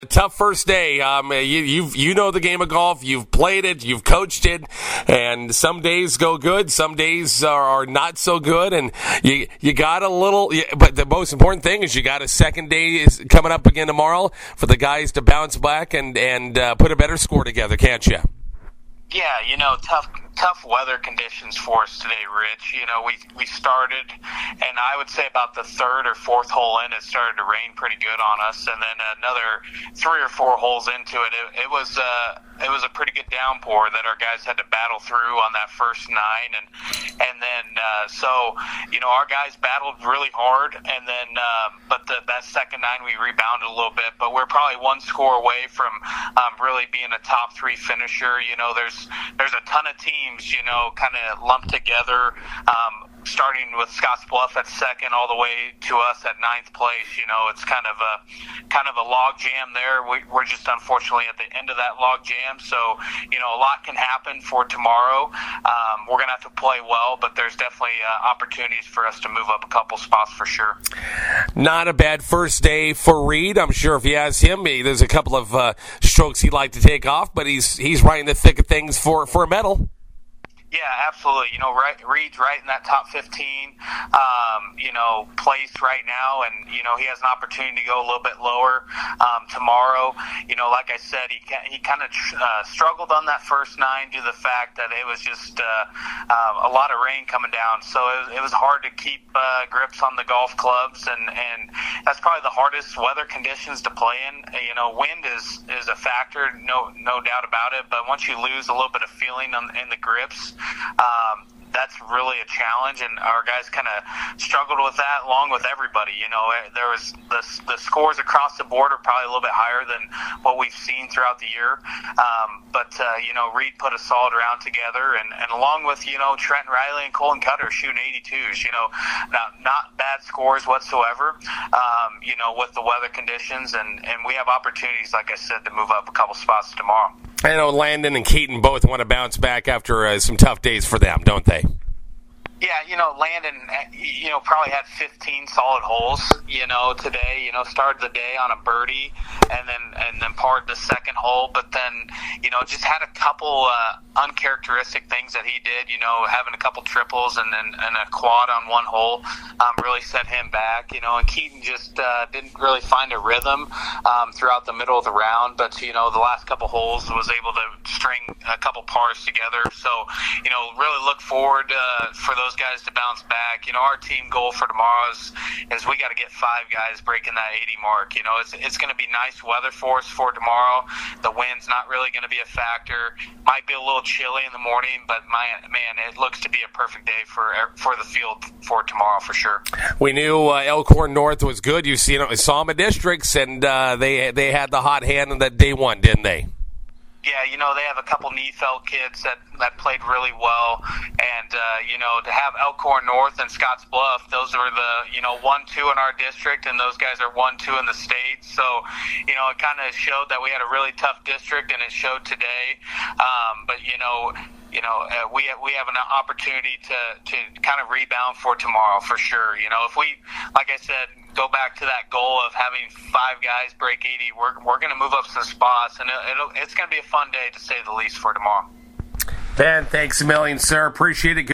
Tough first day. You know the game of golf. You've played it. You've coached it, and some days go good. Some days are not so good, and you got a little. But the most important thing is you got a second day is coming up again tomorrow for the guys to bounce back and put a better score together, can't you? Yeah, tough weather conditions for us today, Rich. We started, and I would say about the third or fourth hole in, it started to rain pretty good on us, and then another 3 or 4 holes into it, it was a pretty good downpour that our guys had to battle through on that first 9, and then our guys battled really hard, and then but that second 9 we rebounded a little bit, but we're probably 1 score away from really being a top 3 finisher. There's a ton of teams, kind of lumped together, starting with Scottsbluff at second all the way to us at 9th place. It's kind of a log jam there. We're just unfortunately at the end of that log jam. So, a lot can happen for tomorrow. We're going to have to play well, but there's definitely opportunities for us to move up a couple spots for sure. Not a bad first day for Reed. I'm sure if you ask him, there's a couple of strokes he'd like to take off, but he's right in the thick of things for a medal. Yeah, absolutely. Reed's right in that top 15, place right now, and he has an opportunity to go a little bit lower tomorrow. Like I said, he kind of struggled on that first 9 due to the fact that it was just a lot of rain coming down, so it was hard to keep grips on the golf clubs, and that's probably the hardest weather conditions to play in. Wind is a factor, no doubt about it, but once you lose a little bit of feeling in the grips, that's really a challenge, and our guys kind of struggled with that along with everybody. There was the scores across the board are probably a little bit higher than what we've seen throughout the year, but Reed put a solid round together, and along with Trent Riley and Colin Cutter shooting 82s, not bad scores whatsoever, with the weather conditions, and we have opportunities, like I said, to move up a couple spots tomorrow. I know Landon and Keaton both want to bounce back after some tough days for them, don't they? Yeah, Landon, probably had 15 solid holes, today. Started the day on a birdie and then parred the second hole, but then, just had a couple uncharacteristic things that he did, having a couple triples and a quad on one hole really set him back, and Keaton just didn't really find a rhythm throughout the middle of the round, but, the last couple holes was able to string a couple pars together. So, really look forward for those guys to bounce back. Our team goal for tomorrow is we got to get 5 guys breaking that 80 mark. It's going to be nice weather for us for tomorrow. The wind's not really going to be a factor. Might be a little chilly in the morning, but man, it looks to be a perfect day for the field for tomorrow for sure. We knew Elkhorn North was good. You saw them in districts, and they had the hot hand on that day one, didn't they? Yeah, they have a couple Neufeld kids that played really well, and to have Elkhorn North and Scottsbluff, those are the 1-2 in our district, and those guys are 1-2 in the state. So it kind of showed that we had a really tough district, and it showed today. But we have an opportunity to kind of rebound for tomorrow for sure. If we, like I said, go back to that goal of having 5 guys break 80, we're going to move up some spots, and it's going to be a fun day to say the least for tomorrow. Ben, thanks a million, sir. Appreciate it.